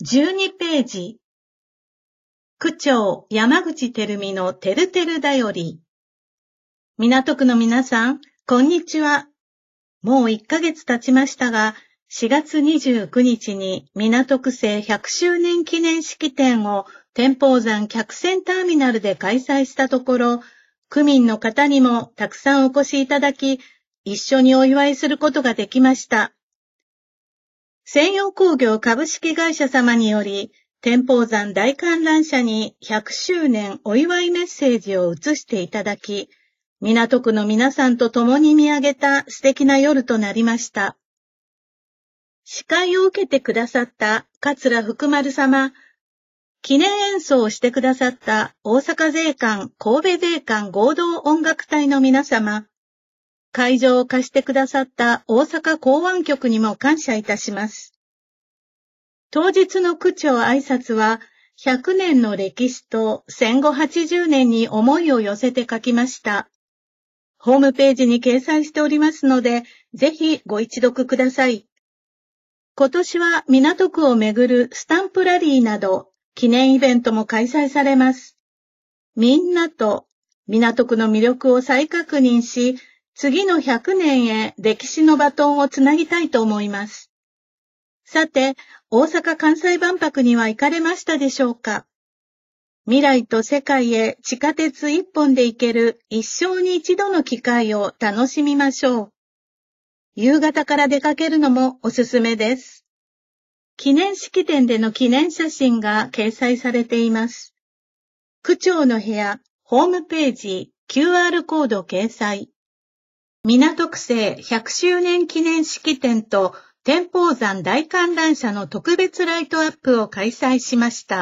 12ページ。区長山口照美のてるてるだより。港区の皆さん、こんにちは。もう1ヶ月経ちましたが、4月29日に港区政100周年記念式典を天保山客船ターミナルで開催したところ、区民の方にもたくさんお越しいただき、一緒にお祝いすることができました。専用工業株式会社様により、天保山大観覧車に100周年お祝いメッセージを移していただき、港区の皆さんと共に見上げた素敵な夜となりました。司会を受けてくださった桂福丸様、記念演奏をしてくださった大阪税関、神戸税関合同音楽隊の皆様、会場を貸してくださった大阪港湾局にも感謝いたします。当日の区長挨拶は、100年の歴史と戦後80年に思いを寄せて書きました。ホームページに掲載しておりますので、ぜひご一読ください。今年は港区をめぐるスタンプラリーなど、記念イベントも開催されます。みんなと港区の魅力を再確認し、次の100年へ歴史のバトンをつなぎたいと思います。さて、大阪・関西万博には行かれましたでしょうか？未来と世界へ地下鉄一本で行ける一生に一度の機会を楽しみましょう。夕方から出かけるのもおすすめです。記念式典での記念写真が掲載されています。区長の部屋、ホームページ、QR コード掲載。港区政100周年記念式典と天保山大観覧車の特別ライトアップを開催しました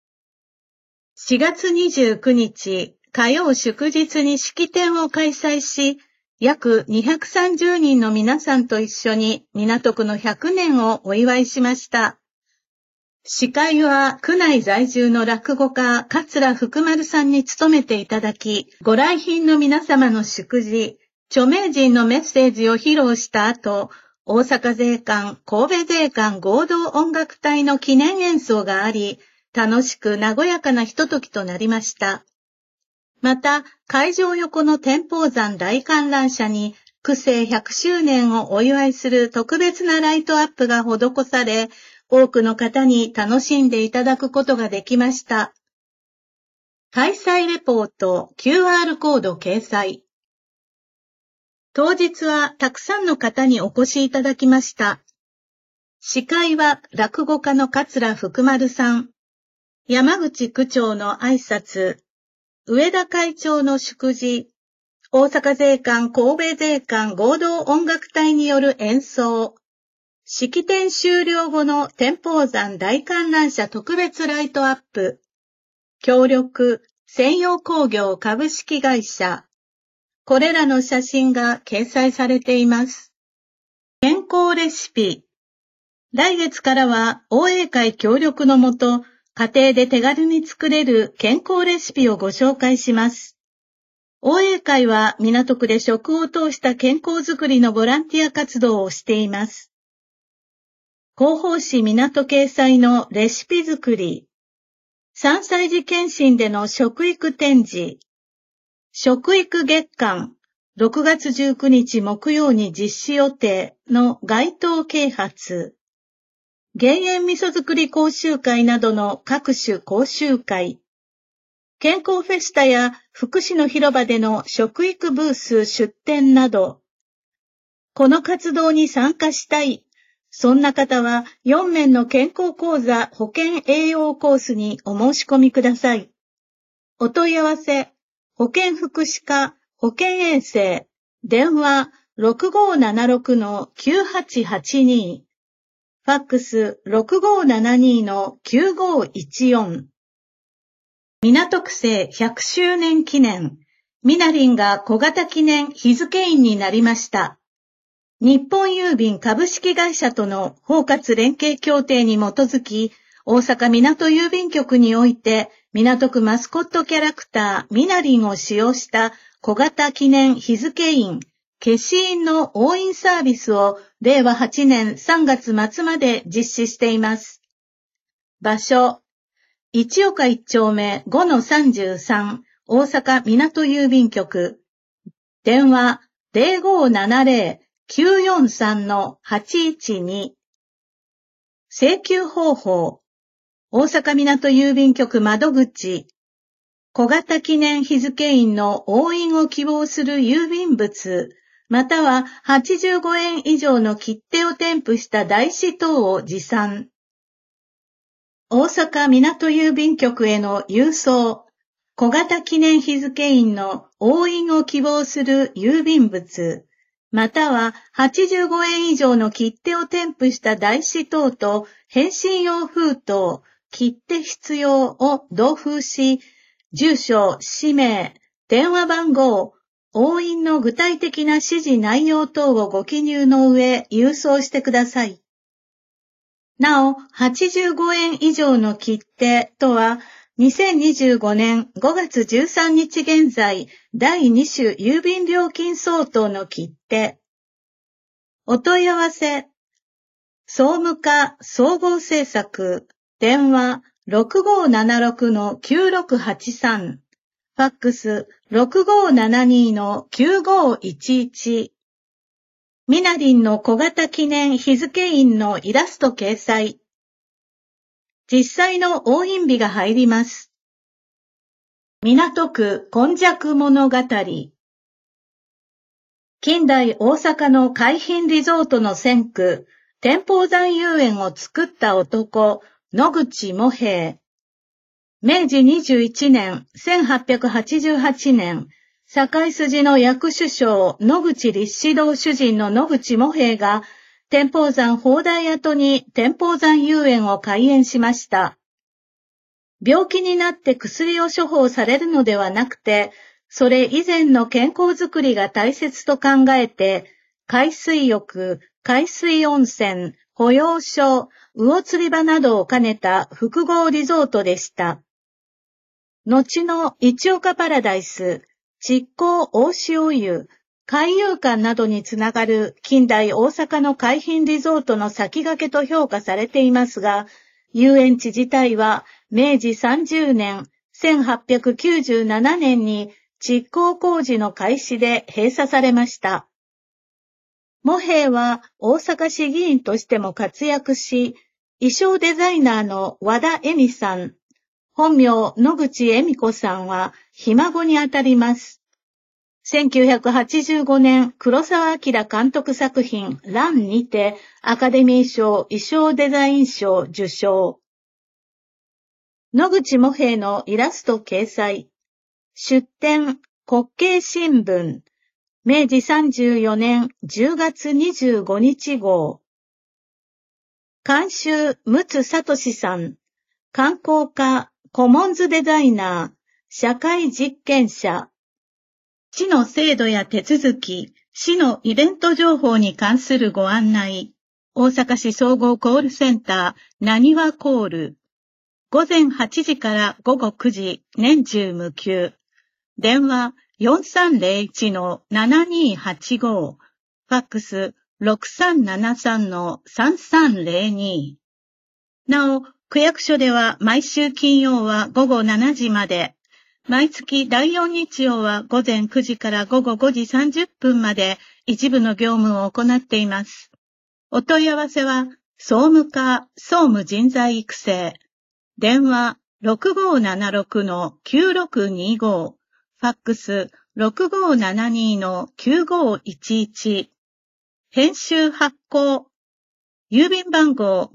。4月29日、火曜祝日に式典を開催し、約230人の皆さんと一緒に港区の100年をお祝いしました。司会は区内在住の落語家桂福丸さんに務めていただき、ご来賓の皆様の祝辞、著名人のメッセージを披露した後、大阪税関、神戸税関合同音楽隊の記念演奏があり、楽しく和やかなひとときとなりました。また、会場横の天保山大観覧車に、区政100周年をお祝いする特別なライトアップが施され、多くの方に楽しんでいただくことができました。開催レポート QR コード掲載。当日はたくさんの方にお越しいただきました。司会は落語家の桂福丸さん、山口区長の挨拶、上田会長の祝辞、大阪税関神戸税関合同音楽隊による演奏、式典終了後の天保山大観覧車特別ライトアップ、協力専用工業株式会社、これらの写真が掲載されています。健康レシピ。来月からは応援会協力のもと、家庭で手軽に作れる健康レシピをご紹介します。応援会は港区で食を通した健康づくりのボランティア活動をしています。広報誌港掲載のレシピ作り。3歳児検診での食育展示。食育月間、6月19日木曜に実施予定の街頭啓発。減塩味噌作り講習会などの各種講習会。健康フェスタや福祉の広場での食育ブース出展など。この活動に参加したい。そんな方は4面の健康講座保健栄養コースにお申し込みください。お問い合わせ。保健福祉課、保健衛生、電話 6576-9882、ファックス 6572-9514。港区政100周年記念、みなりんが小型記念日付印になりました。日本郵便株式会社との包括連携協定に基づき、大阪港郵便局において、港区マスコットキャラクターみなりんを使用した小型記念日付印、消印の押印サービスを令和8年3月末まで実施しています。 場所、一岡一丁目 5-33 大阪港郵便局。電話 0570-943-812。請求方法、大阪港郵便局窓口、小型記念日付印の押印を希望する郵便物、または85円以上の切手を添付した台紙等を持参。大阪港郵便局への郵送、小型記念日付印の押印を希望する郵便物、または85円以上の切手を添付した台紙等と返信用封筒、切手必要を同封し、住所、氏名、電話番号、押印の具体的な指示内容等をご記入の上、郵送してください。なお、85円以上の切手とは、2025年5月13日現在、第2種郵便料金相当の切手。お問い合わせ、総務課総合政策、電話6576-9683、ファックス6572-9511。みなりんの小型記念日付印のイラスト掲載。実際の押印日が入ります。港区今昔物語。近代大阪の海浜リゾートの先駆、天保山遊園を作った男、野口茂平。明治21年、1888年、堺筋の薬首相、野口立志堂主人の野口茂平が、天保山砲台跡に天保山遊園を開園しました。病気になって薬を処方されるのではなくて、それ以前の健康づくりが大切と考えて、海水浴、海水温泉、保養所、魚釣り場などを兼ねた複合リゾートでした。後の一岡パラダイス、築港大潮湯、海遊館などにつながる近代大阪の海浜リゾートの先駆けと評価されていますが、遊園地自体は明治30年、1897年に築港工事の開始で閉鎖されました。茂平は大阪市議員としても活躍し、衣装デザイナーの和田恵美さん、本名野口恵美子さんはひ孫にあたります。1985年、黒澤明監督作品、ランにて、アカデミー賞衣装デザイン賞受賞。野口茂平のイラスト掲載。出典、国慶新聞。明治34年10月25日号。監修、陸奥聡さん。観光家、コモンズデザイナー、社会実験者。市の制度や手続き、市のイベント情報に関するご案内。大阪市総合コールセンター、なにわコール。午前8時から午後9時、年中無休。電話4301-7285。ファックス6373-3302。なお、区役所では毎週金曜は午後7時まで。毎月第4日曜は午前9時から午後5時30分まで一部の業務を行っています。お問い合わせは、総務課総務人材育成。電話6576-9625。ファックス6572-9511。編集発行。郵便番号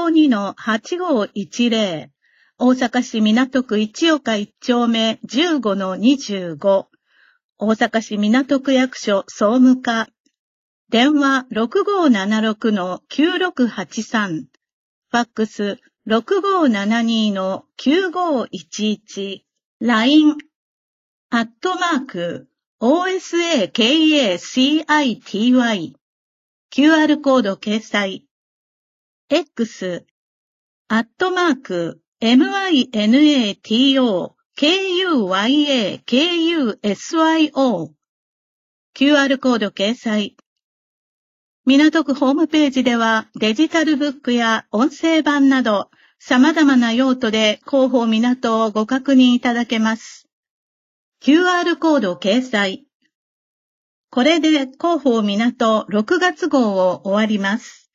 552-8510。大阪市港区一岡一丁目 15-25。大阪市港区役所総務課。電話6576-9683。ファックス6572-9511。LINE、@OSAKACITY。QR コード掲載。X、@MINATOKUYAKUSYO。QR コード掲載。港区ホームページではデジタルブックや音声版など様々な用途で広報港をご確認いただけます。QR コード掲載。これで広報港6月号を終わります。